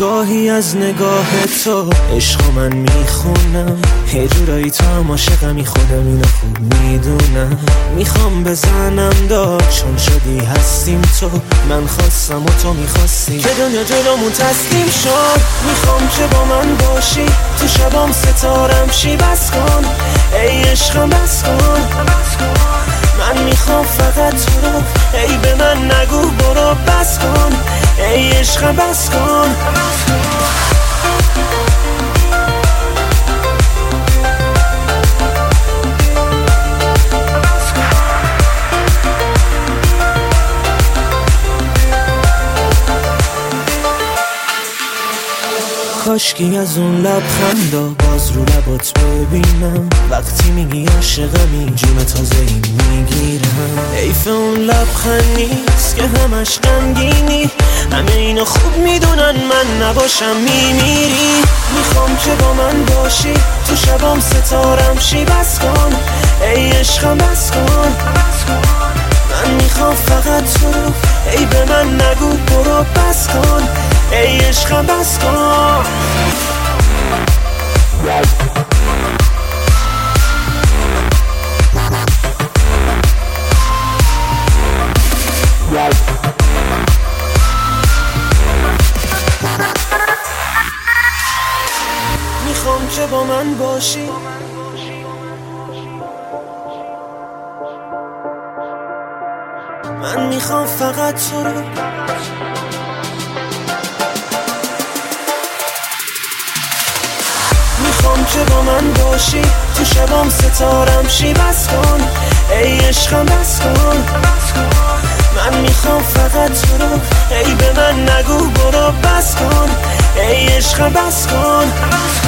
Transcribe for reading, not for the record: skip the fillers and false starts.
گاهی از نگاه تو عشق من میخونم، یه جورایی تو هم عاشقمی، خودم اینو خوب میدونم. میخوام بزنم داد چون شدی هستیم تو، من خواستم و تو میخواستی که دنیا جلومون تسلیم شد. میخوام که با من باشی تو شبام ستارم شی، بس کن ای عشقم بس کن. من میخوام فقط تو رو، ای به من نگو برو، بس کن ای عشقم بس کن. کاشکی از اون لبخندا باز رو لبات ببینم، وقتی میگی عاشقمی جون تازه‌ای میگیرم. حیف اون لبخند نیست که همش غمگینی، همه اینو خوب میدونن من نباشم میمیری. میخوام که با من باشی تو شبام ستارم شی، بس کن ای عشقم بس کن. من میخوام فقط تو رو، ای به من نگو برو، بس کن ای عشقم بس کن. میخوام که با من باشی، من میخوام فقط تو رو. میخوام که با من باشی تو شبام ستارم شی، بس کن ای عشقم بس کن. من میخوام فقط تو رو، ای به من نگو برو، بس کن ای عشقم بس کن.